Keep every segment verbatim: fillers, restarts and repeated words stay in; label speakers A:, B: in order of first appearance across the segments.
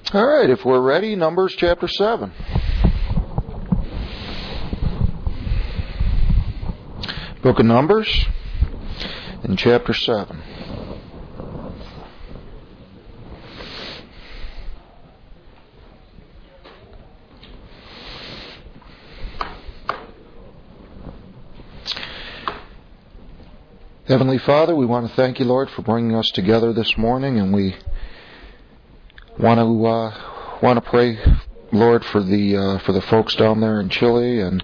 A: All right, if we're ready, Numbers chapter seven. Book of Numbers in chapter seven. Heavenly Father, we want to thank you, Lord, for bringing us together this morning, and we want to uh, want to pray, Lord, for the uh, for the folks down there in Chile and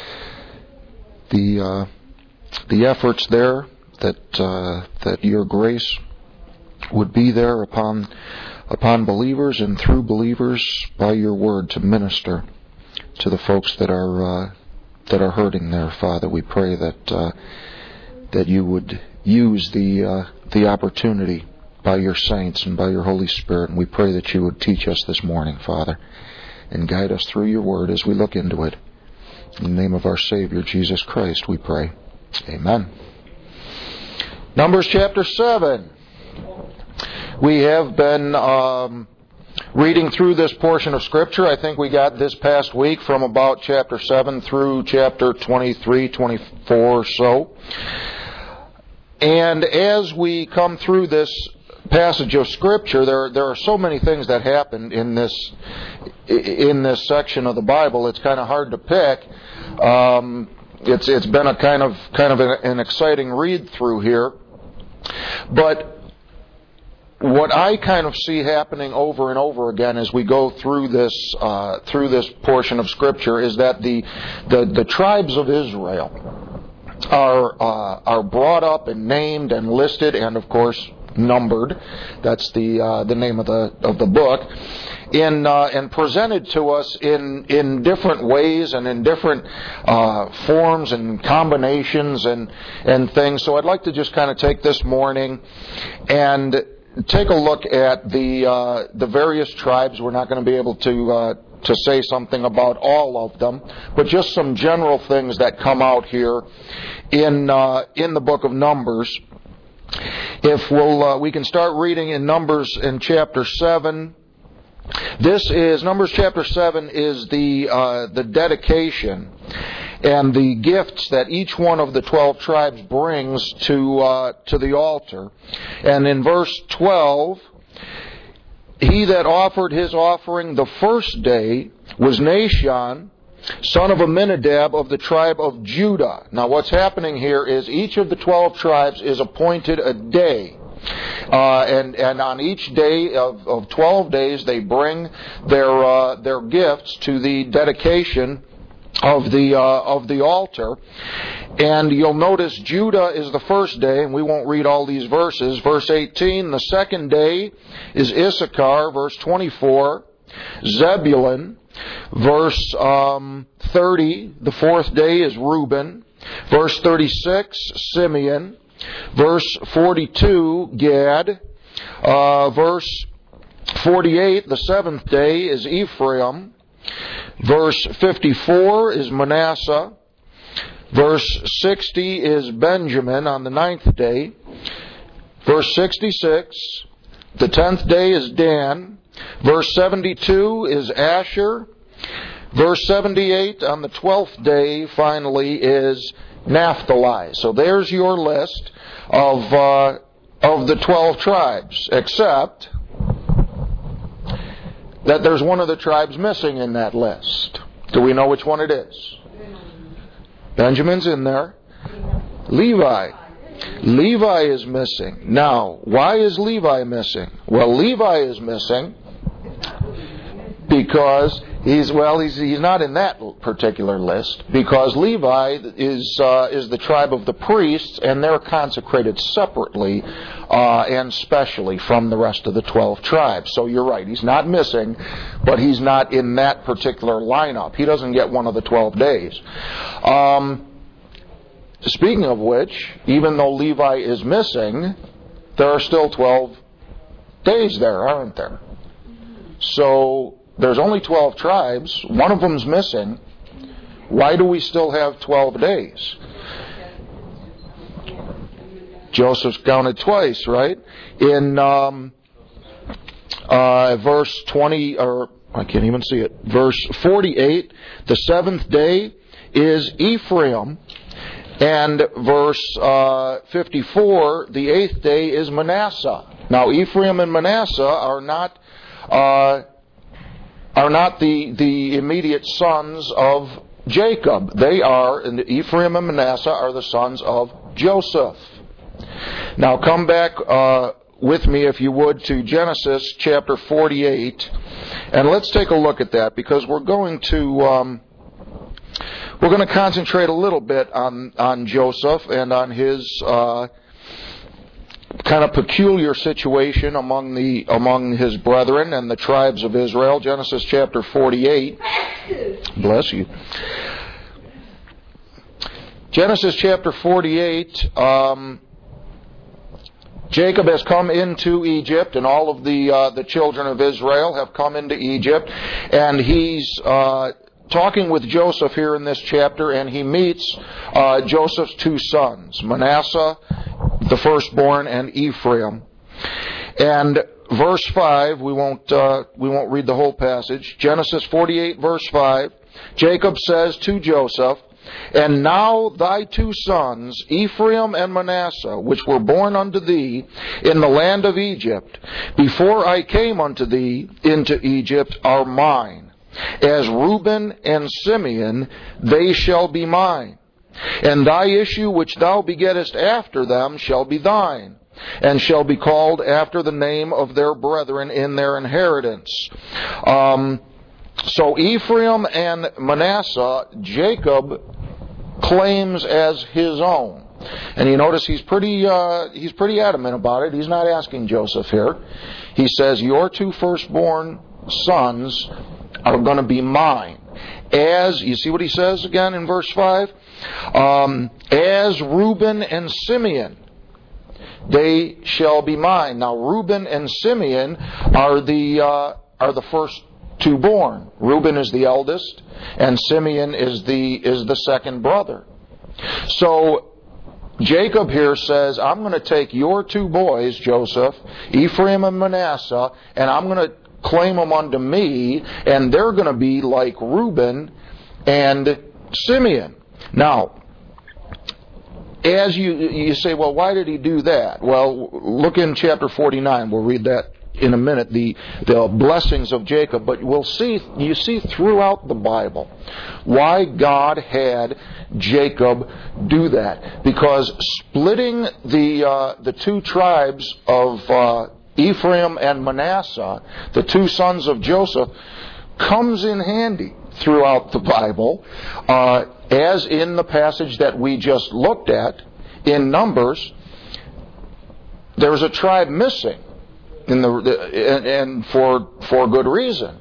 A: the uh, the efforts there, that uh, that your grace would be there upon upon believers and through believers by your word to minister to the folks that are uh, that are hurting there. Father, we pray that. Uh, that you would use the uh, the opportunity by your saints and by your Holy Spirit. And we pray that you would teach us this morning, Father, and guide us through your word as we look into it. In the name of our Savior, Jesus Christ, we pray. Amen. Numbers chapter seven. We have been um, reading through this portion of Scripture. I think we got this past week from about chapter seven through chapter twenty-three, twenty-four or so. And as we come through this passage of Scripture, there there are so many things that happen in this in this section of the Bible. It's kind of hard to pick. Um, it's it's been a kind of kind of an, an exciting read through here, but what I kind of see happening over and over again as we go through this uh, through this portion of Scripture is that the the, the tribes of Israel are uh, are brought up and named and listed and of course numbered. That's the uh, the name of the of the book. In uh, and presented to us in in different ways and in different uh, forms and combinations and and things. So I'd like to just kind of take this morning and take a look at the uh, the various tribes. We're not going to be able to uh, to say something about all of them, but just some general things that come out here in uh, in the book of Numbers. If we'll uh, we can start reading in Numbers in chapter seven. This is Numbers chapter seven is the uh, the dedication and the gifts that each one of the twelve tribes brings to uh, to the altar. And in verse twelve, he that offered his offering the first day was Nahshon, son of Amminadab of the tribe of Judah. Now what's happening here is each of the twelve tribes is appointed a day. Uh, and, and on each day of, of twelve days they bring their uh, their gifts to the dedication of the uh, of the altar. And you'll notice Judah is the first day, and we won't read all these verses. Verse eighteen, the second day is Issachar. Verse twenty-four, Zebulun. Verse um, thirty, the fourth day is Reuben. Verse thirty-six, Simeon. Verse forty-two, Gad. Uh, verse forty-eight, the seventh day is Ephraim. Verse fifty-four is Manasseh. Verse sixty is Benjamin on the ninth day. Verse sixty-six, the tenth day is Dan. Verse seventy-two is Asher. Verse seventy-eight on the twelfth day finally is Naphtali. So there's your list of uh, of the twelve tribes, except that there's one of the tribes missing in that list. Do we know which one it is? Benjamin's in there. Levi. Levi is missing. Now, why is Levi missing? Well, Levi is missing because he's well, he's he's not in that particular list because Levi is uh, is the tribe of the priests, and they're consecrated separately uh, and specially from the rest of the twelve tribes. So you're right, he's not missing, but he's not in that particular lineup. He doesn't get one of the twelve days. Um, speaking of which, even though Levi is missing, there are still twelve days there, aren't there? So there's only twelve tribes. One of them's missing. Why do we still have twelve days? Joseph's counted twice, right? In um, uh, verse twenty, or I can't even see it, verse forty-eight, the seventh day is Ephraim. And verse uh, fifty-four, the eighth day is Manasseh. Now, Ephraim and Manasseh are not uh, are not the the immediate sons of Jacob. They are, and Ephraim and Manasseh are the sons of Joseph. Now, come back uh, with me, if you would, to Genesis chapter forty-eight, and let's take a look at that, because we're going to. Um, We're going to concentrate a little bit on, on Joseph and on his uh, kind of peculiar situation among the among his brethren and the tribes of Israel. Genesis chapter forty-eight. Bless you. Genesis chapter forty-eight. Um, Jacob has come into Egypt, and all of the uh, the children of Israel have come into Egypt, and he's Uh, talking with Joseph here in this chapter, and he meets uh, Joseph's two sons, Manasseh, the firstborn, and Ephraim. And verse five, we won't uh, we won't read the whole passage. Genesis forty-eight, verse five. Jacob says to Joseph, "And now thy two sons, Ephraim and Manasseh, which were born unto thee in the land of Egypt, before I came unto thee into Egypt, are mine. As Reuben and Simeon, they shall be mine. And thy issue which thou begettest after them shall be thine, and shall be called after the name of their brethren in their inheritance." Um, so Ephraim and Manasseh, Jacob claims as his own. And you notice he's pretty uh, he's pretty adamant about it. He's not asking Joseph here. He says, "Your two firstborn sons are going to be mine. As," you see what he says again in verse five? Um, "as Reuben and Simeon, they shall be mine." Now, Reuben and Simeon are the uh, are the first two born. Reuben is the eldest, and Simeon is the is the second brother. So Jacob here says, "I'm going to take your two boys, Joseph, Ephraim and Manasseh, and I'm going to claim them unto me, and they're going to be like Reuben and Simeon." Now, as you you say, well, why did he do that? Well, look in chapter forty-nine. We'll read that in a minute, the the blessings of Jacob. But we'll see, you see throughout the Bible why God had Jacob do that. Because splitting the uh, the two tribes of uh, Ephraim and Manasseh, the two sons of Joseph, comes in handy throughout the Bible, uh, as in the passage that we just looked at in Numbers. There's a tribe missing, in the and, and for for good reason.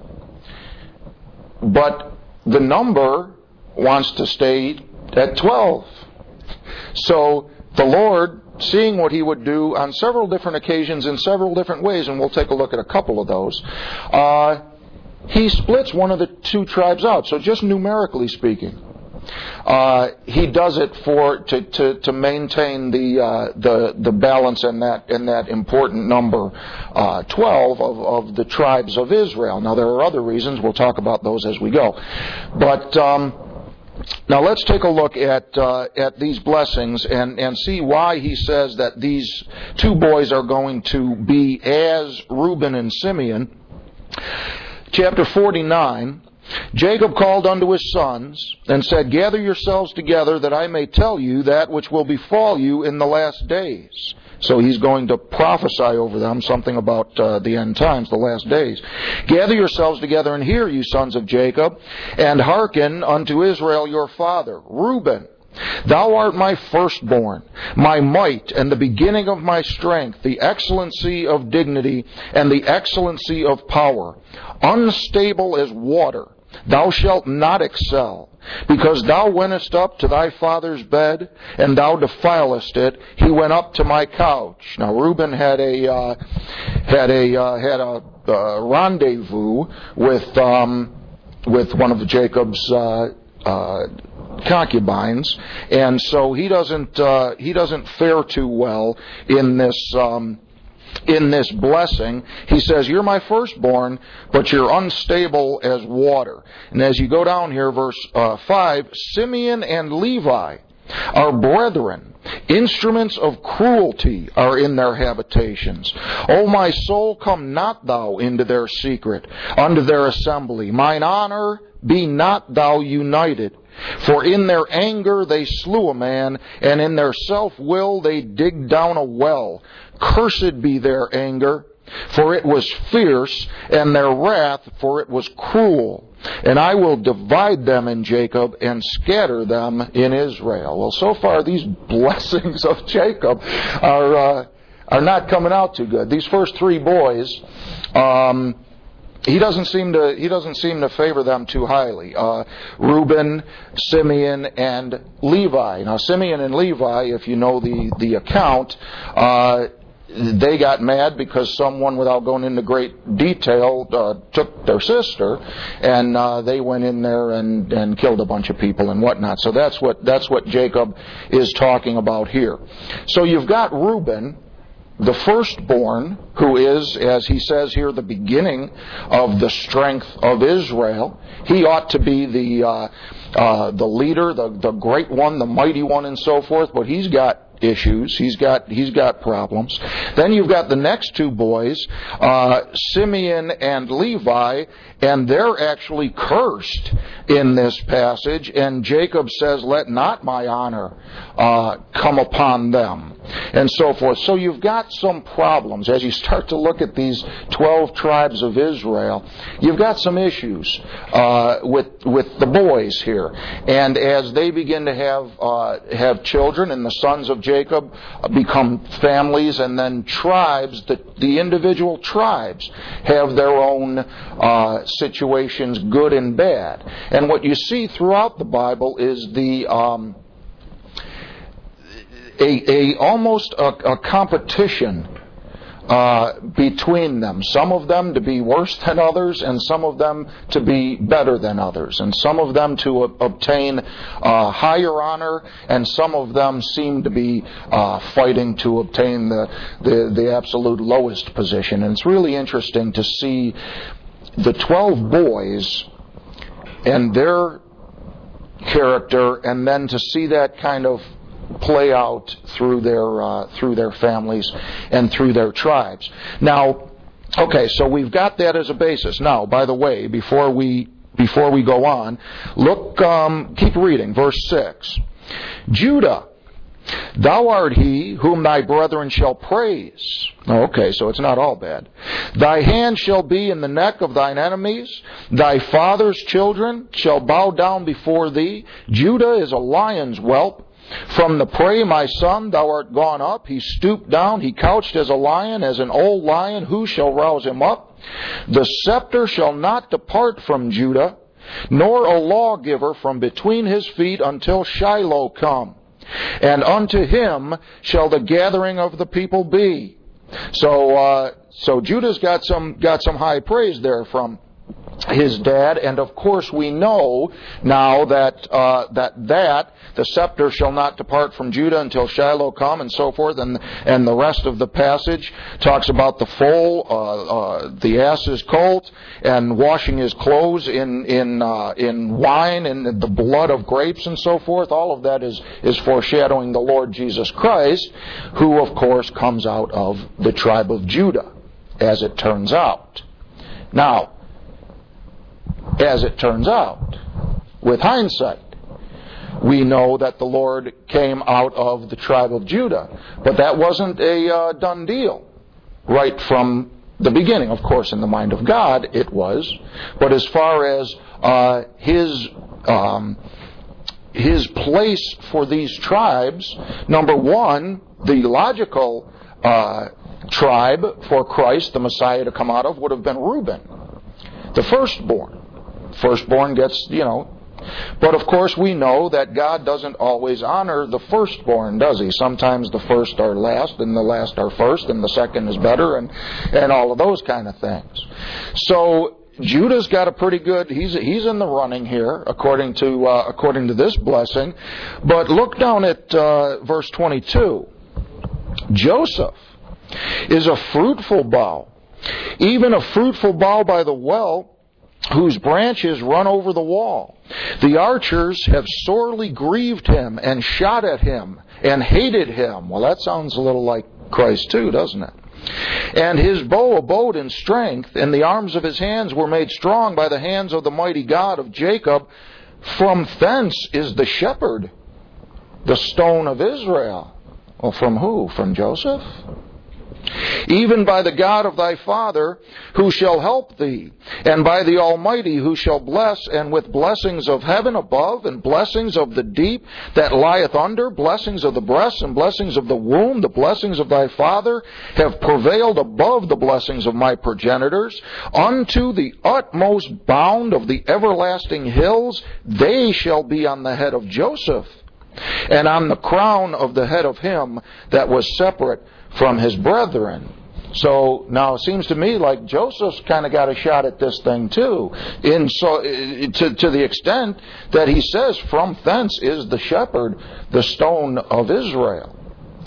A: But the number wants to stay at twelve. So the Lord, seeing what He would do on several different occasions in several different ways, and we'll take a look at a couple of those, uh, He splits one of the two tribes out. So just numerically speaking, uh, He does it for to to, to maintain the uh, the the balance in that in that important number, uh, twelve of of the tribes of Israel. Now there are other reasons. We'll talk about those as we go, but. Um, Now let's take a look at uh, at these blessings and, and see why he says that these two boys are going to be as Reuben and Simeon. Chapter forty-nine, Jacob called unto his sons and said, "Gather yourselves together that I may tell you that which will befall you in the last days." So he's going to prophesy over them something about uh, the end times, the last days. "Gather yourselves together and hear, you sons of Jacob, and hearken unto Israel your father. Reuben, thou art my firstborn, my might, and the beginning of my strength, the excellency of dignity, and the excellency of power. Unstable as water, thou shalt not excel. Because thou wentest up to thy father's bed, and thou defilest it, he went up to my couch." Now Reuben had a uh, had a uh, had a uh, rendezvous with um, with one of Jacob's uh, uh, concubines, and so he doesn't uh, he doesn't fare too well in this um, in this blessing, he says, you're my firstborn, but you're unstable as water. And as you go down here, verse uh, five, Simeon and Levi are brethren. Instruments of cruelty are in their habitations. O my soul, come not thou into their secret, unto their assembly. Mine honor, be not thou united. For in their anger they slew a man, and in their self-will they digged down a well. Cursed be their anger, for it was fierce, and their wrath, for it was cruel. And I will divide them in Jacob and scatter them in Israel. Well, so far these blessings of Jacob are uh, are not coming out too good. These first three boys, um, he doesn't seem to he doesn't seem to favor them too highly. Uh, Reuben, Simeon, and Levi. Now, Simeon and Levi, if you know the the account, uh, they got mad because someone, without going into great detail, uh, took their sister, and uh, they went in there and, and killed a bunch of people and whatnot. So that's what that's what Jacob is talking about here. So you've got Reuben, the firstborn, who is, as he says here, the beginning of the strength of Israel. He ought to be the uh, uh, the leader, the the great one, the mighty one, and so forth. But he's got issues. He's got he's got problems. Then you've got the next two boys, uh, Simeon and Levi, and they're actually cursed in this passage. And Jacob says, "Let not my honor uh, come upon them," and so forth. So you've got some problems as you start to look at these twelve tribes of Israel. You've got some issues uh, with with the boys here, and as they begin to have uh, have children, and the sons of Jacob become families, and then tribes, the, the individual tribes have their own uh, situations, good and bad. And what you see throughout the Bible is the um, a, a almost a, a competition Uh, between them. Some of them to be worse than others, and some of them to be better than others, and some of them to uh, obtain uh, higher honor, and some of them seem to be uh, fighting to obtain the, the the absolute lowest position. And it's really interesting to see the twelve boys and their character, and then to see that kind of play out through their uh, through their families and through their tribes. Now, okay, so we've got that as a basis. Now, by the way, before we before we go on, look, um, keep reading, verse six. Judah, thou art he whom thy brethren shall praise. Okay, so it's not all bad. Thy hand shall be in the neck of thine enemies. Thy father's children shall bow down before thee. Judah is a lion's whelp. From the prey, my son, thou art gone up. He stooped down. He couched as a lion, as an old lion. Who shall rouse him up? The scepter shall not depart from Judah, nor a lawgiver from between his feet until Shiloh come. And unto him shall the gathering of the people be. So, uh, so Judah's got some got some high praise there from his dad, and of course we know now that uh, that that the scepter shall not depart from Judah until Shiloh come, and so forth, and and the rest of the passage talks about the foal, uh, uh, the ass's colt, and washing his clothes in in uh, in wine and the blood of grapes, and so forth. All of that is is foreshadowing the Lord Jesus Christ, who of course comes out of the tribe of Judah, as it turns out. Now, as it turns out, with hindsight, we know that the Lord came out of the tribe of Judah. But that wasn't a uh, done deal right from the beginning. Of course, in the mind of God, it was. But as far as uh, his um, his place for these tribes, number one, the logical uh, tribe for Christ, the Messiah, to come out of would have been Reuben, the firstborn. Firstborn gets, you know. But of course we know that God doesn't always honor the firstborn, does he? Sometimes the first are last, and the last are first, and the second is better, and, and all of those kind of things. So Judah's got a pretty good, he's he's in the running here, according to uh, according to this blessing. But look down at uh, verse twenty-two. Joseph, is a fruitful bough, even a fruitful bough by the well, whose branches run over the wall. The archers have sorely grieved him and shot at him and hated him. Well, that sounds a little like Christ too, doesn't it? And his bow abode in strength, and the arms of his hands were made strong by the hands of the mighty God of Jacob. From thence is the shepherd, the stone of Israel. Well, from who? From Joseph? Even by the God of thy father, who shall help thee, and by the Almighty, who shall bless, and with blessings of heaven above, and blessings of the deep that lieth under, blessings of the breast, and blessings of the womb, the blessings of thy father have prevailed above the blessings of my progenitors, unto the utmost bound of the everlasting hills. They shall be on the head of Joseph, and on the crown of the head of him that was separate from his brethren. So now it seems to me like Joseph's kind of got a shot at this thing too, in so to to the extent that he says, "From thence is the shepherd, the stone of Israel."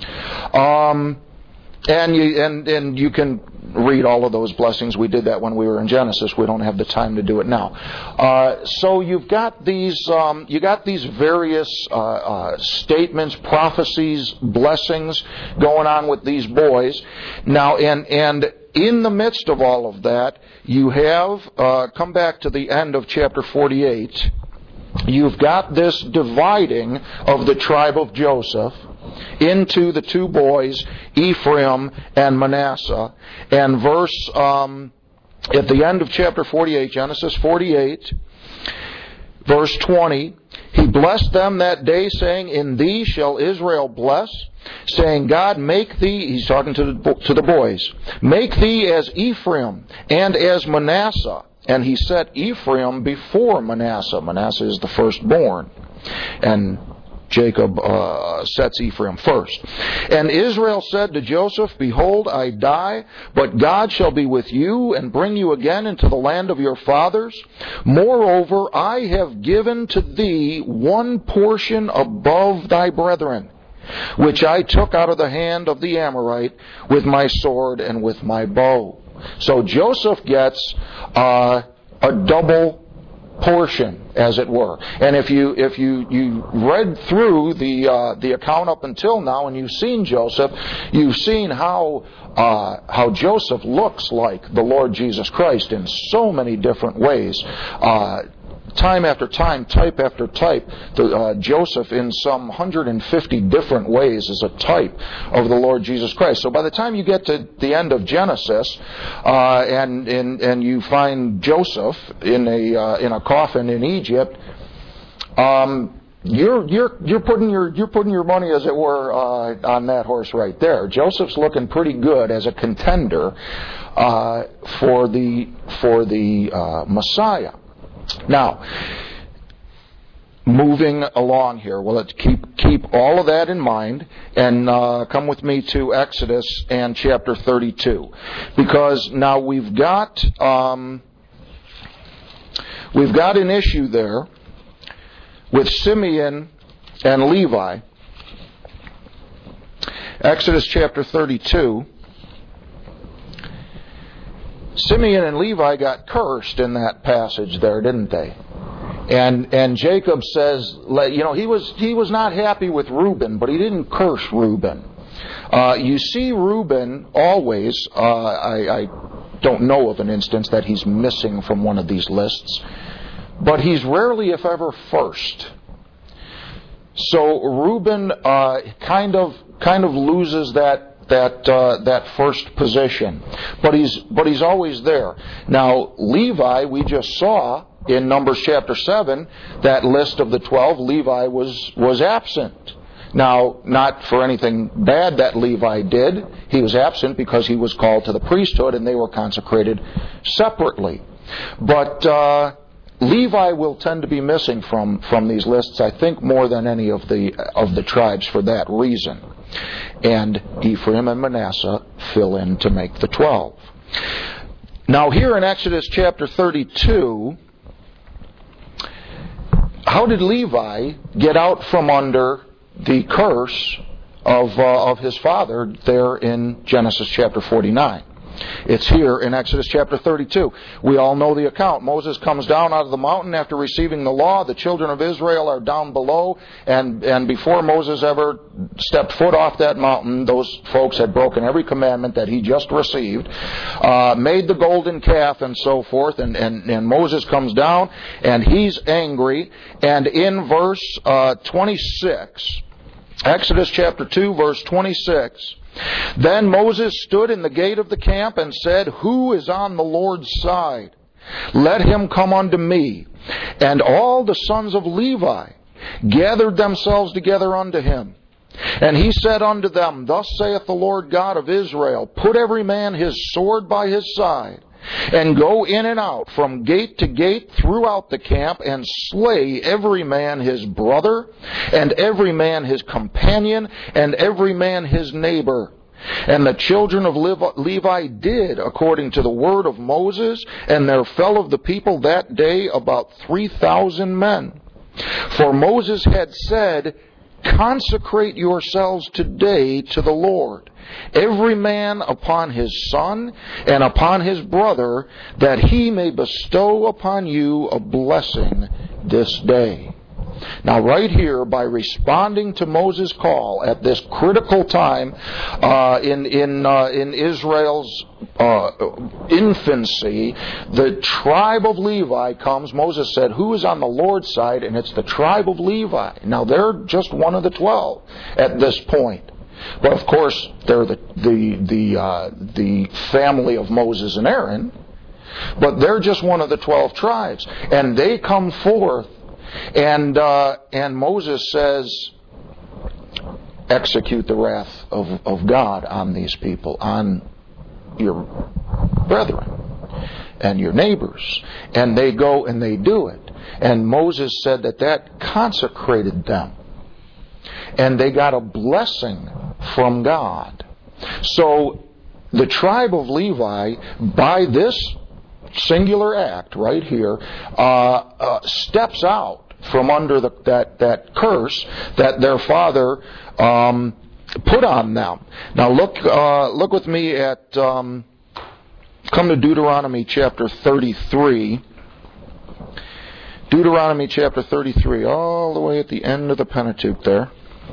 A: Um, and you and and you can read all of those blessings. We did that when we were in Genesis. We don't have the time to do it now. Uh, so you've got these, um, you got these various uh, uh, statements, prophecies, blessings going on with these boys. Now, and and in the midst of all of that, you have uh, come back to the end of chapter forty-eight. You've got this dividing of the tribe of Joseph into the two boys, Ephraim and Manasseh. And verse, um, at the end of chapter forty-eight, Genesis forty-eight, verse twenty, he blessed them that day, saying, In thee shall Israel bless, saying, God, make thee, he's talking to the, to the boys, make thee as Ephraim and as Manasseh. And he set Ephraim before Manasseh. Manasseh is the firstborn. And Jacob uh, sets Ephraim first. And Israel said to Joseph, Behold, I die, but God shall be with you and bring you again into the land of your fathers. Moreover, I have given to thee one portion above thy brethren, which I took out of the hand of the Amorite with my sword and with my bow. So Joseph gets uh, a double portion, as it were. And if you if you, you read through the uh, the account up until now, and you've seen Joseph, you've seen how uh, how Joseph looks like the Lord Jesus Christ in so many different ways. Uh, Time after time, type after type, the, uh, Joseph in some one hundred fifty different ways is a type of the Lord Jesus Christ. So by the time you get to the end of Genesis, uh, and, and and you find Joseph in a uh, in a coffin in Egypt, um, you're you're you're putting your you're putting your money, as it were, uh, on that horse right there. Joseph's looking pretty good as a contender uh, for the for the uh, Messiah. Now, moving along here, well, let's keep keep all of that in mind, and uh, come with me to Exodus and chapter thirty-two, because now we've got um, we've got an issue there with Simeon and Levi. Exodus chapter thirty-two. Simeon and Levi got cursed in that passage there, didn't they? And and Jacob says, you know, he was he was not happy with Reuben, but he didn't curse Reuben. Uh, you see Reuben always, uh, I, I don't know of an instance that he's missing from one of these lists, but he's rarely, if ever, first. So Reuben uh, kind of kind of loses that that uh, that first position, but he's but he's always there. Now Levi, we just saw in Numbers chapter seven, that list of the twelve, Levi was was absent. Now, not for anything bad that Levi did. He was absent because he was called to the priesthood and they were consecrated separately. But uh, Levi will tend to be missing from from these lists, I think, more than any of the of the tribes for that reason. And Ephraim and Manasseh fill in to make the twelve. Now here in Exodus chapter thirty-two, how did Levi get out from under the curse of uh, of his father there in Genesis chapter forty-nine. It's here in Exodus chapter thirty-two. We all know the account. Moses comes down out of the mountain after receiving the law. The children of Israel are down below. And, and before Moses ever stepped foot off that mountain, those folks had broken every commandment that he just received, uh, made the golden calf and so forth. And, and, and Moses comes down and he's angry. And in verse uh, twenty-six, Exodus chapter two, verse twenty-six, then Moses stood in the gate of the camp and said, who is on the Lord's side? Let him come unto me. And all the sons of Levi gathered themselves together unto him. And he said unto them, thus saith the Lord God of Israel, put every man his sword by his side, and go in and out from gate to gate throughout the camp, and slay every man his brother, and every man his companion, and every man his neighbor. And the children of Levi did according to the word of Moses, and there fell of the people that day about three thousand men. For Moses had said, consecrate yourselves today to the Lord, every man upon his son and upon his brother, that he may bestow upon you a blessing this day. Now right here, by responding to Moses' call at this critical time uh, in in uh, in Israel's uh, infancy, the tribe of Levi comes. Moses said, who is on the Lord's side? And it's the tribe of Levi. Now they're just one of the twelve at this point. But of course, they're the the the uh, the family of Moses and Aaron. But they're just one of the twelve tribes, and they come forth. And uh, and Moses says, execute the wrath of, of God on these people, on your brethren and your neighbors. And they go and they do it. And Moses said that that consecrated them. And they got a blessing from God. So the tribe of Levi, by this singular act right here, uh, uh, steps out from under the, that that curse that their father um, put on them. Now look uh, look with me at um, come to Deuteronomy chapter thirty-three. Deuteronomy chapter thirty-three, all the way at the end of the Pentateuch there.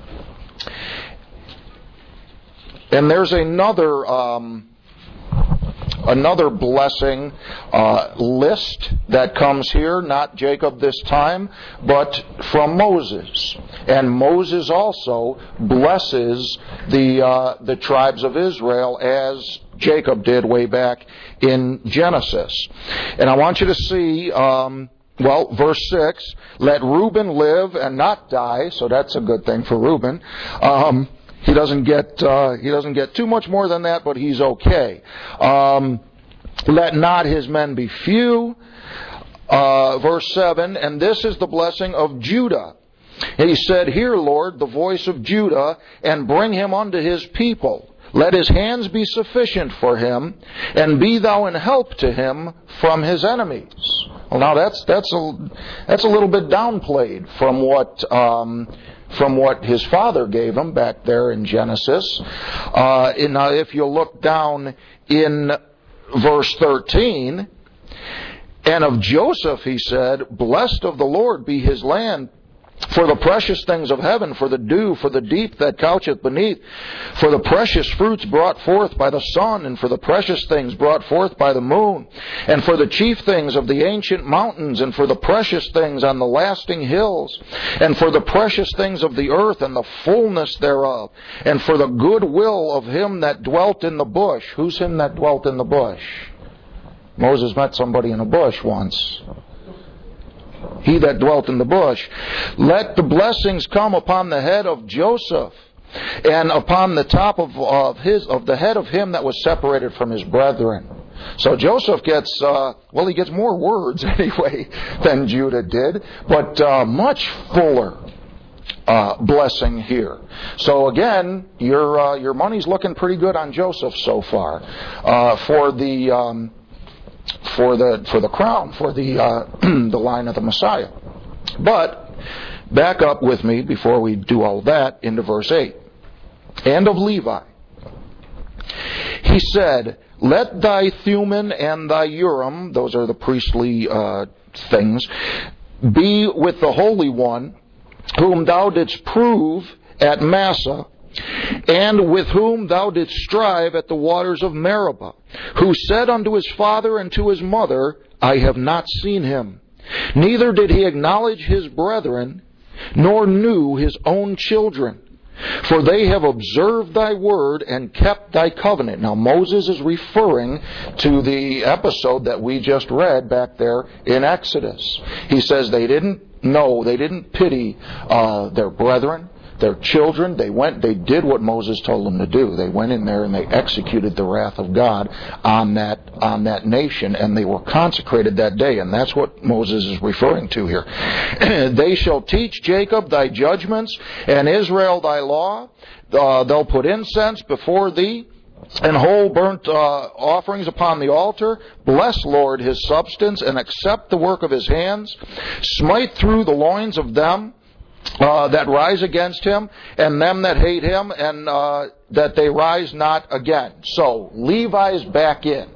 A: And there's another um, Another blessing uh, list that comes here, not Jacob this time, but from Moses. And Moses also blesses the uh, the tribes of Israel as Jacob did way back in Genesis. And I want you to see, um, well, verse six, let Reuben live and not die, so that's a good thing for Reuben. Um, He doesn't get uh, he doesn't get too much more than that, but he's okay. Um, let not his men be few. Uh, verse seven, and this is the blessing of Judah. He said, hear, Lord, the voice of Judah, and bring him unto his people. Let his hands be sufficient for him, and be thou an help to him from his enemies. Well, now that's that's a that's a little bit downplayed from what. Um, from what his father gave him back there in Genesis. Uh, and now if you look down in verse thirteen, and of Joseph he said, blessed of the Lord be his land, for the precious things of heaven, for the dew, for the deep that coucheth beneath, for the precious fruits brought forth by the sun, and for the precious things brought forth by the moon, and for the chief things of the ancient mountains, and for the precious things on the lasting hills, and for the precious things of the earth and the fullness thereof, and for the good will of him that dwelt in the bush. Who's him that dwelt in the bush? Moses met somebody in a bush once. He that dwelt in the bush. Let the blessings come upon the head of Joseph, and upon the top of, of his of the head of him that was separated from his brethren. So Joseph gets, uh, well, he gets more words anyway than Judah did, but uh, much fuller uh, blessing here. So again, your uh, your money's looking pretty good on Joseph so far uh, for the. Um, For the for the crown, for the uh, the line of the Messiah. But back up with me before we do all that into verse eight. and of Levi. He said, let thy Thummim and thy Urim, those are the priestly uh, things, be with the Holy One, whom thou didst prove at Massah, and with whom thou didst strive at the waters of Meribah, who said unto his father and to his mother, I have not seen him. Neither did he acknowledge his brethren, nor knew his own children. For they have observed thy word and kept thy covenant. Now Moses is referring to the episode that we just read back there in Exodus. He says they didn't know, they didn't pity uh, their brethren, their children. They went, they did what Moses told them to do. They went in there and they executed the wrath of God on that on that nation, and they were consecrated that day. And that's what Moses is referring to here. They shall teach Jacob thy judgments, and Israel thy law. Uh, they'll put incense before thee, and whole burnt uh, offerings upon the altar. Bless, Lord, his substance, and accept the work of his hands. Smite through the loins of them Uh, that rise against him, and them that hate him, and uh, that they rise not again. So Levi's back in.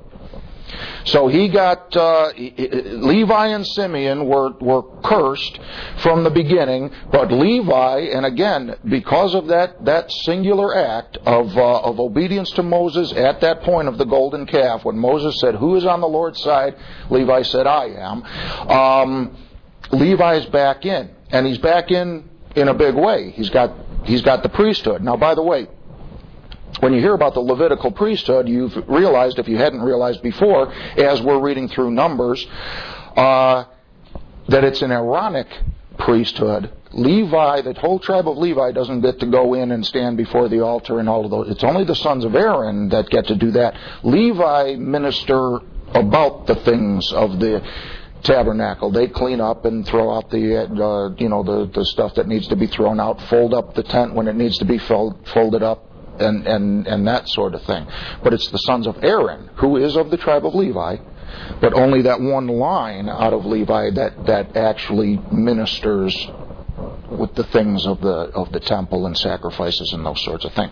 A: So he got uh, Levi and Simeon were were cursed from the beginning, but Levi, and again because of that that singular act of uh, of obedience to Moses at that point of the golden calf, when Moses said, "Who is on the Lord's side?" Levi said, "I am." Um, Levi's back in. And he's back in in a big way. He's got he's got the priesthood. Now, by the way, when you hear about the Levitical priesthood, you've realized, if you hadn't realized before, as we're reading through Numbers, uh, that it's an Aaronic priesthood. Levi, the whole tribe of Levi, doesn't get to go in and stand before the altar and all of those. It's only the sons of Aaron that get to do that. Levi minister about the things of the tabernacle. They clean up and throw out the uh, you know the, the stuff that needs to be thrown out, fold up the tent when it needs to be fold, folded up, and, and, and that sort of thing. But it's the sons of Aaron, who is of the tribe of Levi, but only that one line out of Levi that, that actually ministers with the things of the of the temple and sacrifices and those sorts of things.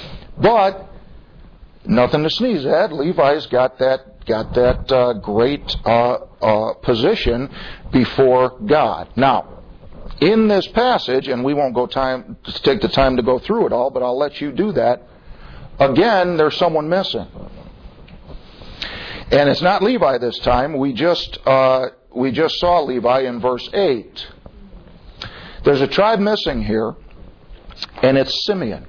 A: But nothing to sneeze at. Levi's got that got that uh, great uh, uh, position before God. Now, in this passage, and we won't go time to take the time to go through it all, but I'll let you do that. Again, there's someone missing, and it's not Levi this time. We just uh, we just saw Levi in verse eight. There's a tribe missing here, and it's Simeon.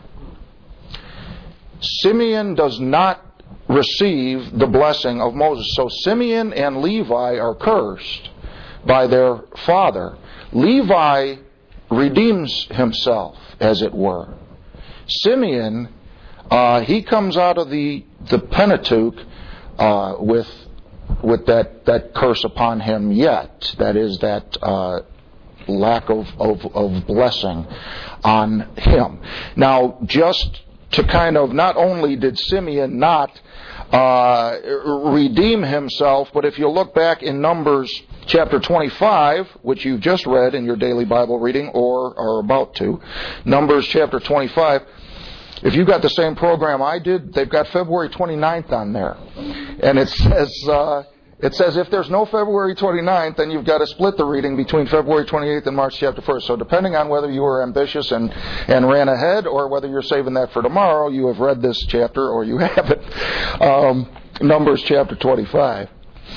A: Simeon does not receive the blessing of Moses. So Simeon and Levi are cursed by their father. Levi redeems himself, as it were. Simeon, uh, he comes out of the the Pentateuch uh, with with that, that curse upon him yet. That is that uh, lack of, of, of blessing on him. Now, just to kind of, not only did Simeon not uh, redeem himself, but if you look back in Numbers chapter twenty-five, which you've just read in your daily Bible reading or are about to, Numbers chapter twenty-five, if you've got the same program I did, they've got February twenty-ninth on there. And it says, uh, it says if there's no February twenty-ninth, then you've got to split the reading between February twenty-eighth and March chapter first. So depending on whether you were ambitious and, and ran ahead, or whether you're saving that for tomorrow, you have read this chapter or you haven't. Um, Numbers chapter twenty-five.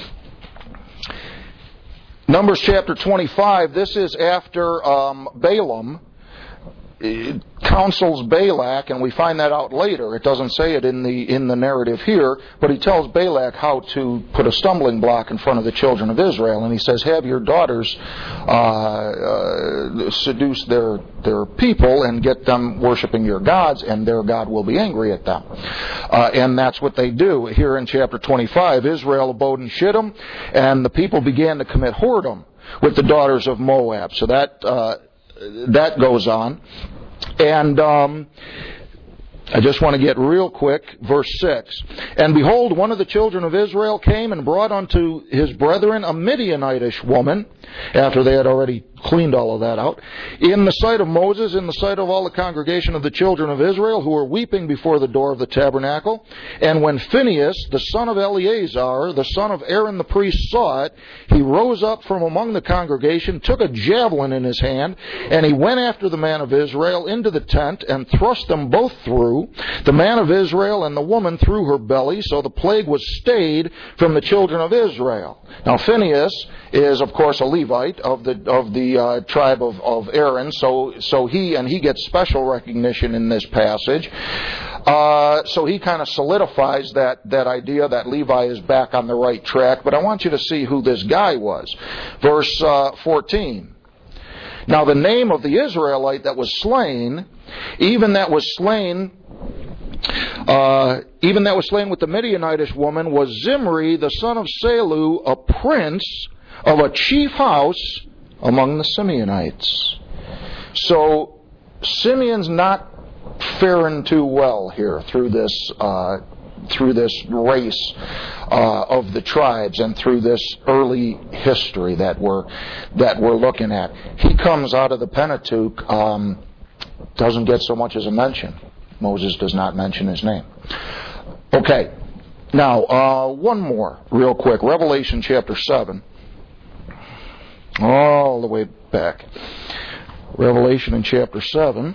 A: Numbers chapter twenty-five, this is after um, Balaam counsels Balak, and we find that out later. It doesn't say it in the in the narrative here, but he tells Balak how to put a stumbling block in front of the children of Israel, and he says, have your daughters uh, uh, seduce their their people and get them worshiping your gods, and their God will be angry at them. Uh, and that's what they do. Here in chapter twenty-five, Israel abode in Shittim, and the people began to commit whoredom with the daughters of Moab. So that uh, that goes on. And um, I just want to get real quick, verse six. And behold, one of the children of Israel came and brought unto his brethren a Midianitish woman, after they had already cleaned all of that out, in the sight of Moses, in the sight of all the congregation of the children of Israel, who were weeping before the door of the tabernacle. And when Phinehas, the son of Eleazar, the son of Aaron the priest, saw it, he rose up from among the congregation, took a javelin in his hand, and he went after the man of Israel into the tent, and thrust them both through, the man of Israel and the woman through her belly, so the plague was stayed from the children of Israel. Now Phinehas is, of course, a Levite of the of the uh, tribe of, of Aaron, so so he and he gets special recognition in this passage. Uh, so he kind of solidifies that that idea that Levi is back on the right track. But I want you to see who this guy was. Verse uh, fourteen. Now the name of the Israelite that was slain, even that was slain, uh, even that was slain with the Midianitish woman, was Zimri, the son of Salu, a prince of a chief house among the Simeonites. So Simeon's not faring too well here through this uh, through this race uh, of the tribes and through this early history that we're that we're looking at. He comes out of the Pentateuch, um, doesn't get so much as a mention. Moses does not mention his name. Okay, now uh, one more real quick. Revelation chapter seven. All the way back. Revelation in chapter seven.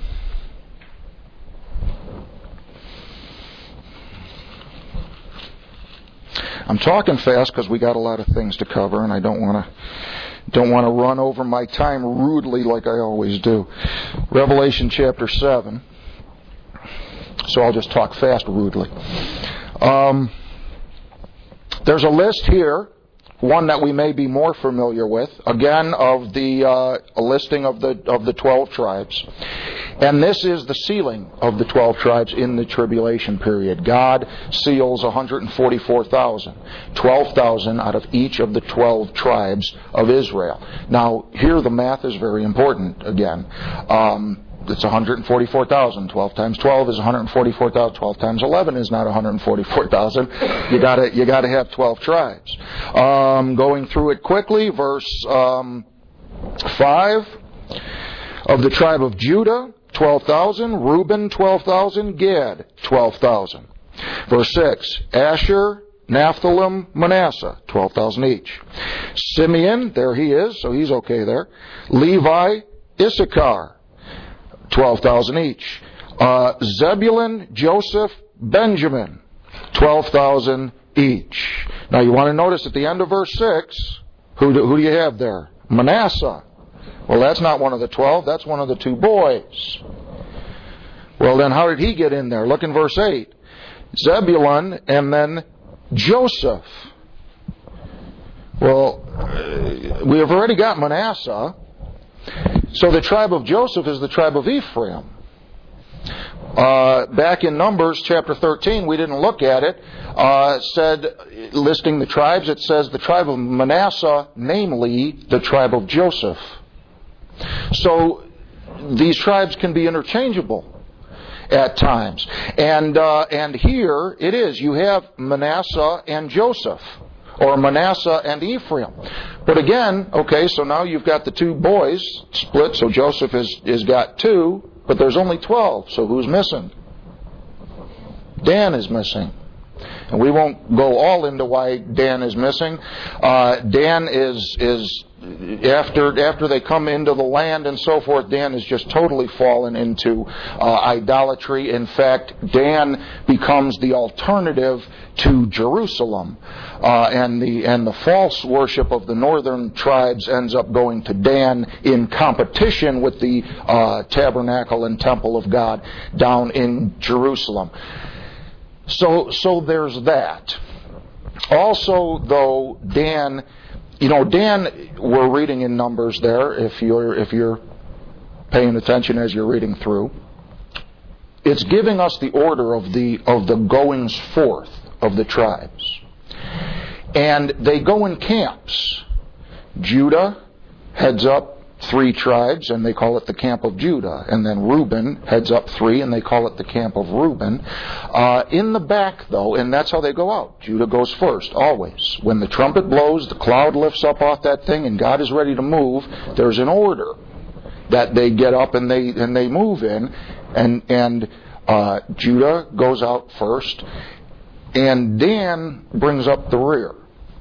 A: I'm talking fast because we got a lot of things to cover, and I don't want to don't want to run over my time rudely like I always do. Revelation chapter seven. So I'll just talk fast rudely. Um, there's a list here, one that we may be more familiar with, again of the uh, a listing of the of the twelve tribes. And this is the sealing of the twelve tribes in the tribulation period. God seals one hundred forty-four thousand, twelve thousand out of each of the twelve tribes of Israel. Now, here the math is very important again. Um, it's one hundred forty-four thousand. twelve times twelve is one hundred forty-four thousand. twelve times eleven is not one hundred forty-four thousand. You gotta, you gotta have twelve tribes. Um, going through it quickly, verse um, five. Of the tribe of Judah, twelve thousand. Reuben, twelve thousand. Gad, twelve thousand. Verse six. Asher, Naphtali, Manasseh, twelve thousand each. Simeon, there he is, so he's okay there. Levi, Issachar, twelve thousand each. Uh, Zebulun, Joseph, Benjamin, twelve thousand each. Now you want to notice at the end of verse six, who do, who do you have there? Manasseh. Well, that's not one of the twelve, that's one of the two boys. Well, then how did he get in there? Look in verse eight. Zebulun and then Joseph. Well, we have already got Manasseh. So the tribe of Joseph is the tribe of Ephraim. Uh, back in Numbers chapter thirteen, we didn't look at it, uh, said, listing the tribes, it says the tribe of Manasseh, namely the tribe of Joseph. So these tribes can be interchangeable at times. And uh, and here it is. You have Manasseh and Joseph, or Manasseh and Ephraim. But again, okay, so now you've got the two boys split, so Joseph is, is got two, but there's only twelve, so who's missing? Dan is missing. And we won't go all into why Dan is missing. Uh, Dan is is after after they come into the land and so forth, Dan is just totally fallen into uh, idolatry. In fact, Dan becomes the alternative to Jerusalem, uh, and the and the false worship of the northern tribes ends up going to Dan in competition with the uh, tabernacle and temple of God down in Jerusalem. So, so there's that. Also, though, Dan, you know, Dan, we're reading in Numbers there. If you're if you're paying attention as you're reading through, it's giving us the order of the of the goings forth of the tribes, and they go in camps. Judah heads up three tribes, and they call it the camp of Judah. And then Reuben heads up three, and they call it the camp of Reuben. Uh, in the back, though, and that's how they go out. Judah goes first, always. When the trumpet blows, the cloud lifts up off that thing, and God is ready to move, there's an order that they get up and they and they move in, and and uh, Judah goes out first, and Dan brings up the rear.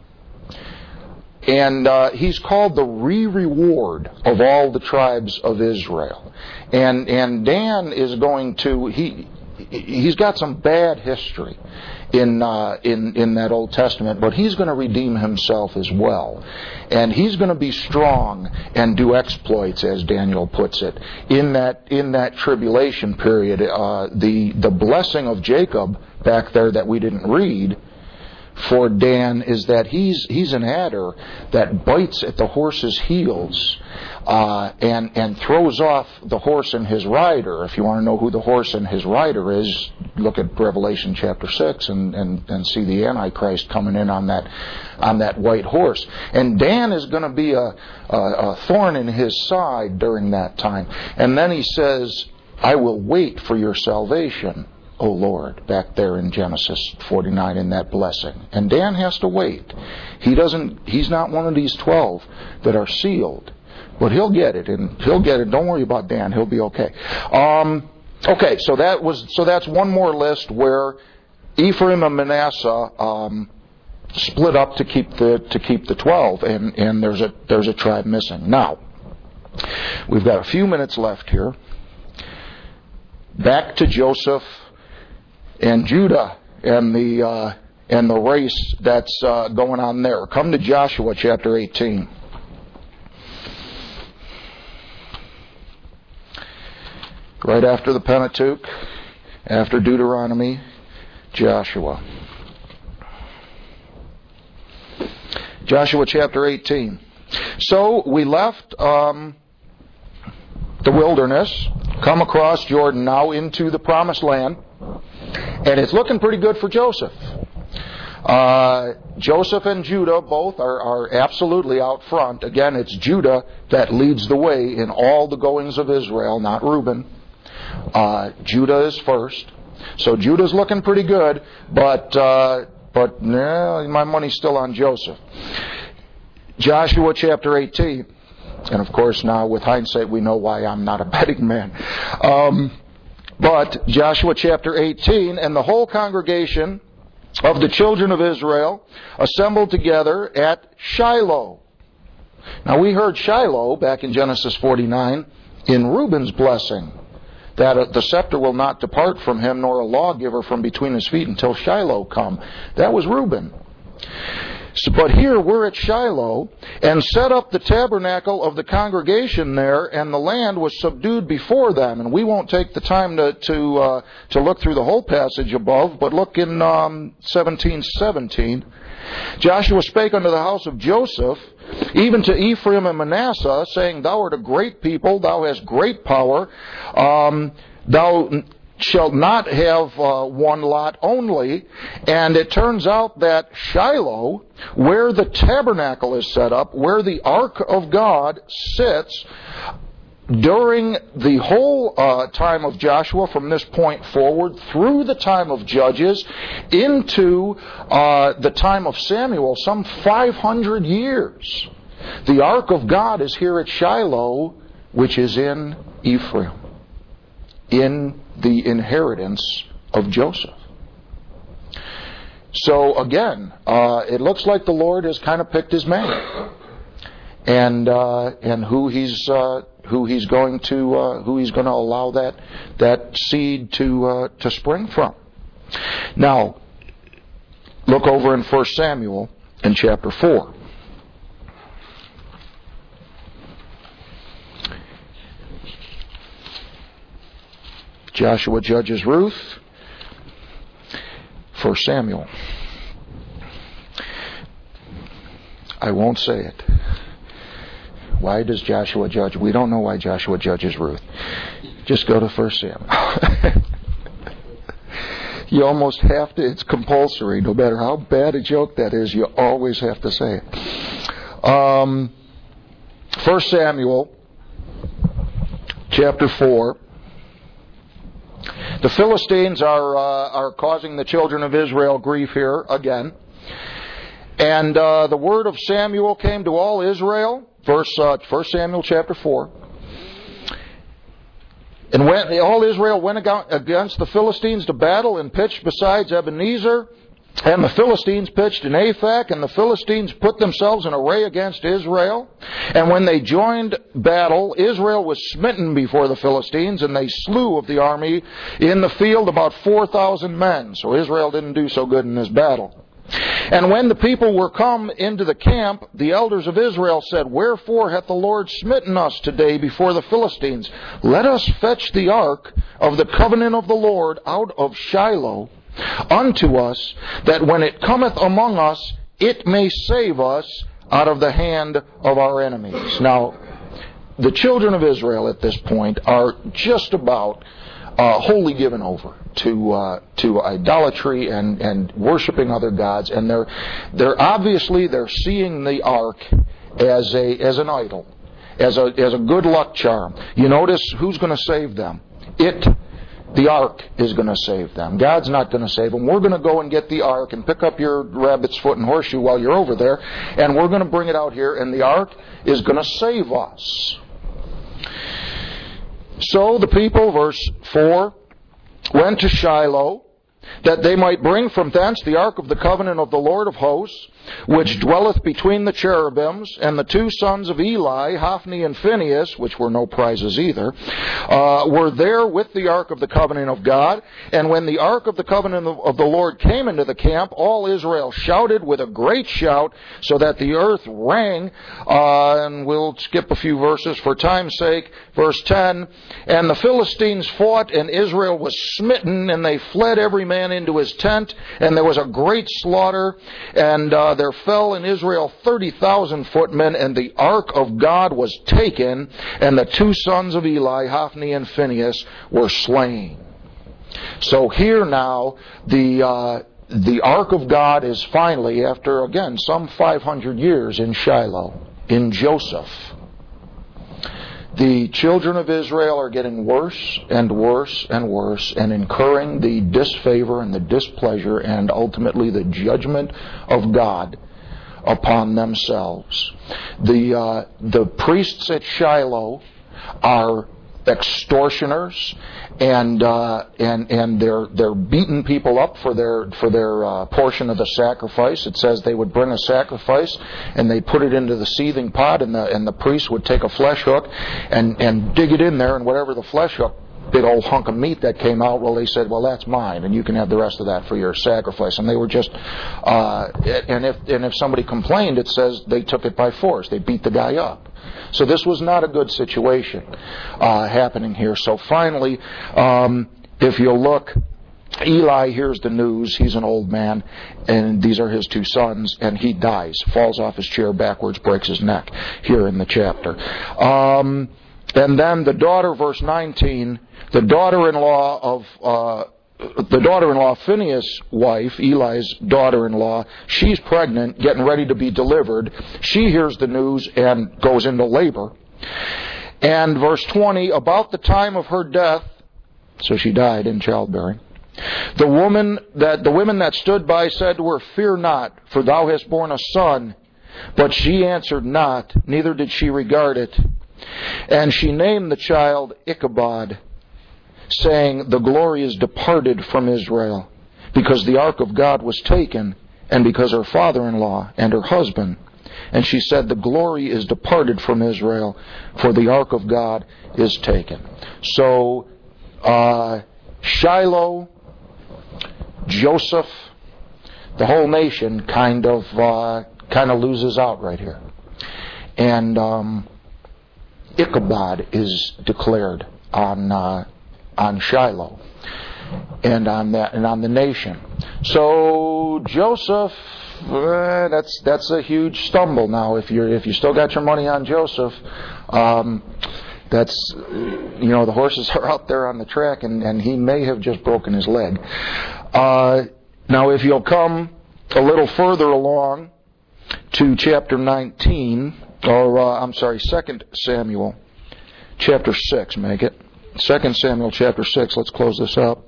A: And uh, he's called the re-reward of all the tribes of Israel. And and Dan is going to he he's got some bad history in uh, in in that Old Testament, but he's going to redeem himself as well, and he's going to be strong and do exploits, as Daniel puts it, in that in that tribulation period. Uh, the the blessing of Jacob back there that we didn't read for Dan is that he's he's an adder that bites at the horse's heels uh, and and throws off the horse and his rider. If you want to know who the horse and his rider is, look at Revelation chapter six and, and, and see the Antichrist coming in on that on that white horse. And Dan is going to be a, a, a thorn in his side during that time. And then he says, "I will wait for your salvation, O Lord," back there in Genesis forty-nine in that blessing. And Dan has to wait. He doesn't, he's not one of these twelve that are sealed. But he'll get it, and he'll get it. Don't worry about Dan. He'll be okay. Um, okay, so that was, so that's one more list where Ephraim and Manasseh um, split up to keep the to keep the twelve, and, and there's a there's a tribe missing. Now, we've got a few minutes left here. Back to Joseph and Judah and the uh, and the race that's uh, going on there. Come to Joshua chapter eighteen. Right after the Pentateuch, after Deuteronomy, Joshua. Joshua chapter eighteen. So we left um, the wilderness, come across Jordan now into the promised land. And it's looking pretty good for Joseph. Uh, Joseph and Judah both are, are absolutely out front. Again, it's Judah that leads the way in all the goings of Israel, not Reuben. Uh, Judah is first. So Judah's looking pretty good, but uh, but nah, my money's still on Joseph. Joshua chapter eighteen. And of course now with hindsight we know why I'm not a betting man. Um, But Joshua chapter eighteen, and the whole congregation of the children of Israel assembled together at Shiloh. Now we heard Shiloh back in Genesis forty-nine in Reuben's blessing, that the scepter will not depart from him, nor a lawgiver from between his feet until Shiloh come. That was Reuben. So, but here we're at Shiloh, and set up the tabernacle of the congregation there, and the land was subdued before them. And we won't take the time to to uh, to look through the whole passage above, but look in um, seventeen seventeen. Joshua spake unto the house of Joseph, even to Ephraim and Manasseh, saying, Thou art a great people, thou hast great power, um, thou shalt not have uh, one lot only. And it turns out that Shiloh, where the tabernacle is set up, where the ark of God sits, during the whole uh, time of Joshua, from this point forward, through the time of Judges, into uh, the time of Samuel, some five hundred years, the ark of God is here at Shiloh, which is in Ephraim, in the inheritance of Joseph. So again, uh, it looks like the Lord has kind of picked his man, and uh, and who he's uh, who he's going to uh, who he's going to allow that that seed to uh, to spring from. Now, look over in First Samuel in chapter four. Joshua judges Ruth. First Samuel. I won't say it. Why does Joshua judge? We don't know why Joshua judges Ruth. Just go to First Samuel. You almost have to. It's compulsory. No matter how bad a joke that is, you always have to say it. Um, First Samuel chapter four. The Philistines are uh, are causing the children of Israel grief here again. And uh, the word of Samuel came to all Israel, verse uh, First Samuel chapter four. And when all Israel went against the Philistines to battle and pitched besides Ebenezer, and the Philistines pitched in Aphek, and the Philistines put themselves in array against Israel. And when they joined battle, Israel was smitten before the Philistines, and they slew of the army in the field about four thousand men. So Israel didn't do so good in this battle. And when the people were come into the camp, the elders of Israel said, Wherefore hath the Lord smitten us today before the Philistines? Let us fetch the ark of the covenant of the Lord out of Shiloh unto us, that when it cometh among us, it may save us out of the hand of our enemies. Now, the children of Israel at this point are just about uh, wholly given over to uh, to idolatry and, and worshiping other gods, and they're they're obviously they're seeing the ark as a as an idol, as a as a good luck charm. You notice who's going to save them? It. The ark is going to save them. God's not going to save them. We're going to go and get the ark and pick up your rabbit's foot and horseshoe while you're over there, and we're going to bring it out here, and the ark is going to save us. So the people, verse four, went to Shiloh, that they might bring from thence the ark of the covenant of the Lord of hosts, which dwelleth between the cherubims, and the two sons of Eli, Hophni and Phinehas, which were no prizes either, uh, were there with the ark of the covenant of God. And when the ark of the covenant of, of the Lord came into the camp, all Israel shouted with a great shout, so that the earth rang. Uh, and we'll skip a few verses for time's sake. Verse ten, And the Philistines fought, and Israel was smitten, and they fled every man into his tent, and there was a great slaughter, and uh, there fell in Israel thirty thousand footmen, and the ark of God was taken, and the two sons of Eli, Hophni and Phinehas, were slain. So here now, the uh, the ark of God is finally, after again some five hundred years in Shiloh, in Joseph. The children of Israel are getting worse and worse and worse, and incurring the disfavor and the displeasure and ultimately the judgment of God upon themselves. The uh, the priests at Shiloh are extortioners, and uh, and and they're they're beating people up for their for their uh, portion of the sacrifice. It says they would bring a sacrifice and they put it into the seething pot, and the and the priest would take a flesh hook and and dig it in there, and whatever the flesh hook, big old hunk of meat that came out, well, they said, well, that's mine, and you can have the rest of that for your sacrifice. And they were just, uh, and if and if somebody complained, it says they took it by force. They beat the guy up. So this was not a good situation uh, happening here. So finally, um, if you look, Eli hears the news. He's an old man, and these are his two sons, and he dies, falls off his chair backwards, breaks his neck here in the chapter. Um, and then the daughter, verse nineteen, the daughter-in-law of uh, the daughter-in-law, Phinehas' wife, Eli's daughter-in-law, she's pregnant, getting ready to be delivered. She hears the news and goes into labor. And verse twenty, about the time of her death, so she died in childbearing, the woman that the women that stood by said to her, Fear not, for thou hast borne a son. But she answered not, neither did she regard it. And she named the child Ichabod, saying, The glory is departed from Israel, because the ark of God was taken, and because her father-in-law and her husband. And she said, The glory is departed from Israel, for the ark of God is taken. So, uh, Shiloh, Joseph, the whole nation kind of uh, kind of loses out right here. And um, Ichabod is declared on uh, on Shiloh and on that and on the nation. So Joseph, uh, that's that's a huge stumble now. If you if you still got your money on Joseph, um, that's you know the horses are out there on the track, and, and he may have just broken his leg. Uh, now, if you'll come a little further along to chapter nineteen, or uh, I'm sorry, Second Samuel, chapter six, make it. Second Samuel chapter six. Let's close this up.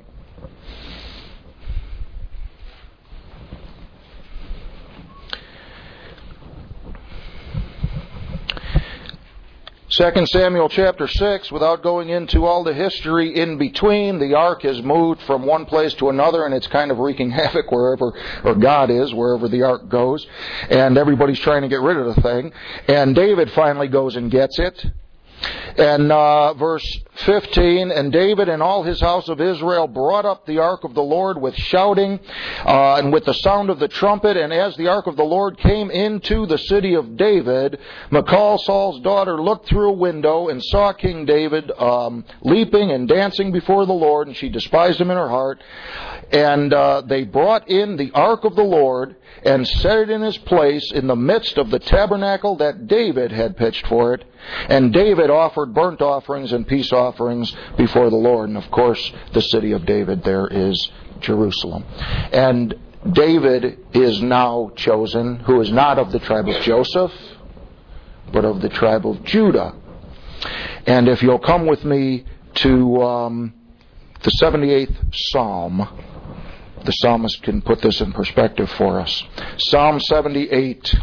A: Second Samuel chapter six, without going into all the history in between, the ark has moved from one place to another, and it's kind of wreaking havoc wherever, or God is, wherever the ark goes, and everybody's trying to get rid of the thing, and David finally goes and gets it. And uh, verse fifteen, and David and all his house of Israel brought up the ark of the Lord with shouting uh, and with the sound of the trumpet. And as the ark of the Lord came into the city of David, Michal, Saul's daughter, looked through a window and saw King David um, leaping and dancing before the Lord, and she despised him in her heart. And uh, they brought in the ark of the Lord and set it in his place in the midst of the tabernacle that David had pitched for it. And David offered burnt offerings and peace offerings before the Lord. And of course, the city of David there is Jerusalem. And David is now chosen, who is not of the tribe of Joseph, but of the tribe of Judah. And if you'll come with me to um, the seventy-eighth Psalm, the psalmist can put this in perspective for us. Psalm seventy-eight.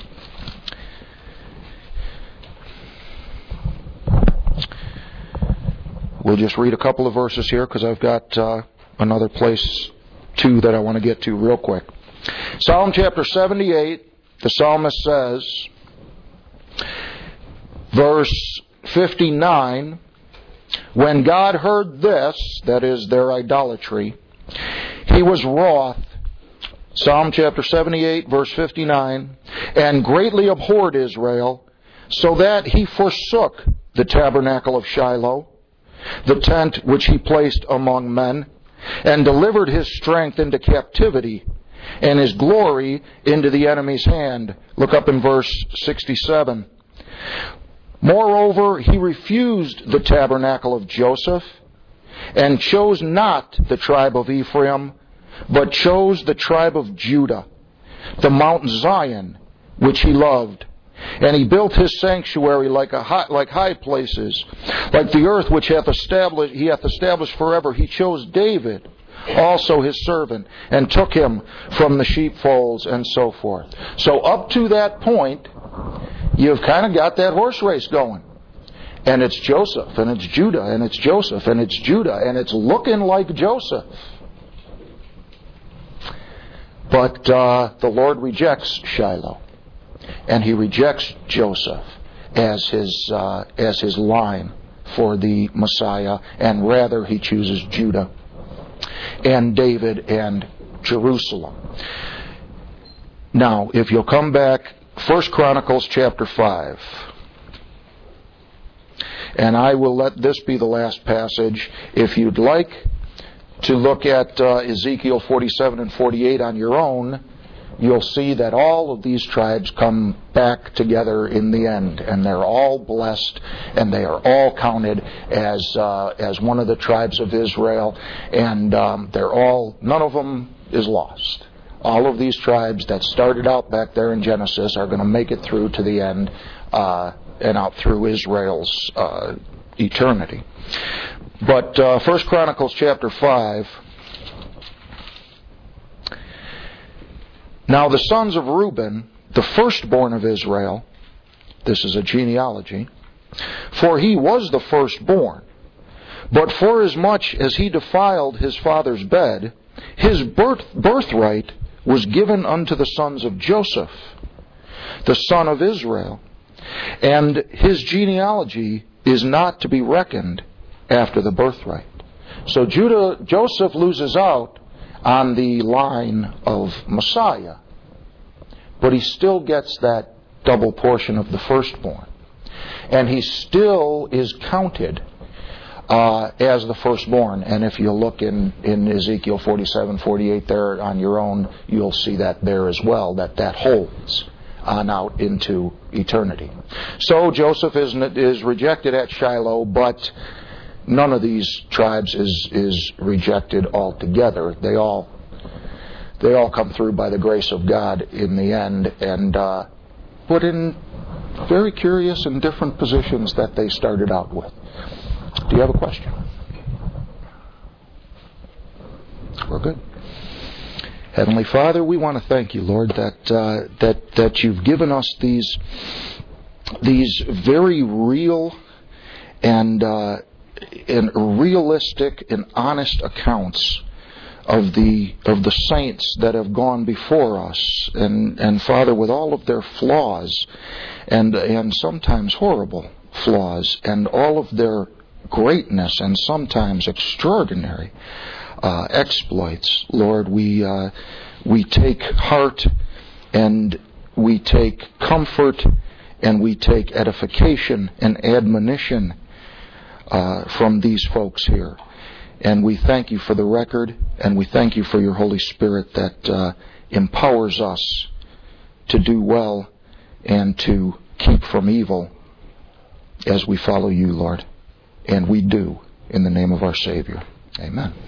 A: We'll just read a couple of verses here because I've got uh, another place, too, that I want to get to real quick. Psalm chapter seventy-eight, the psalmist says, verse fifty-nine, when God heard this, that is their idolatry, He was wroth. Psalm chapter seventy-eight, verse fifty-nine, and greatly abhorred Israel, so that he forsook the tabernacle of Shiloh, the tent which he placed among men, and delivered his strength into captivity, and his glory into the enemy's hand. Look up in verse sixty-seven. Moreover, he refused the tabernacle of Joseph, and chose not the tribe of Ephraim, but chose the tribe of Judah, the Mount Zion, which he loved. And he built his sanctuary like a high, like high places, like the earth which hath established he hath established forever. He chose David, also his servant, and took him from the sheepfolds, and so forth. So up to that point, you've kind of got that horse race going. And it's Joseph, and it's Judah, and it's Joseph, and it's Judah, and it's looking like Joseph. But uh, the Lord rejects Shiloh, and He rejects Joseph as his uh, as his line for the Messiah, and rather He chooses Judah and David and Jerusalem. Now, if you'll come back, First Chronicles chapter five. And I will let this be the last passage. If you'd like to look at uh, Ezekiel forty-seven and forty-eight on your own, you'll see that all of these tribes come back together in the end, and they're all blessed, and they are all counted as uh, as one of the tribes of Israel, and um, they're all, none of them is lost. All of these tribes that started out back there in Genesis are going to make it through to the end, uh, and out through Israel's uh, eternity. But uh, First Chronicles chapter five. Now the sons of Reuben, the firstborn of Israel, this is a genealogy, for he was the firstborn, but forasmuch as he defiled his father's bed, his birth, birthright was given unto the sons of Joseph, the son of Israel, and his genealogy is not to be reckoned after the birthright. So Judah, Joseph loses out on the line of Messiah, but he still gets that double portion of the firstborn, and he still is counted uh, as the firstborn. And if you look in, in Ezekiel forty-seven, forty-eight there on your own, you'll see that there as well, that that holds on out into eternity. So Joseph is is rejected at Shiloh, but none of these tribes is is rejected altogether. They all they all come through by the grace of God in the end, and uh, put in very curious and different positions that they started out with. Do you have a question? We're good. Heavenly Father, we want to thank you, Lord, that uh, that that you've given us these these very real and uh, and realistic and honest accounts of the of the saints that have gone before us, and and Father, with all of their flaws and and sometimes horrible flaws, and all of their greatness and sometimes extraordinary uh, exploits, Lord, we uh, we take heart and we take comfort and we take edification and admonition uh, from these folks here. And we thank you for the record, and we thank you for your Holy Spirit that uh, empowers us to do well and to keep from evil as we follow you, Lord. And we do, in the name of our Savior. Amen.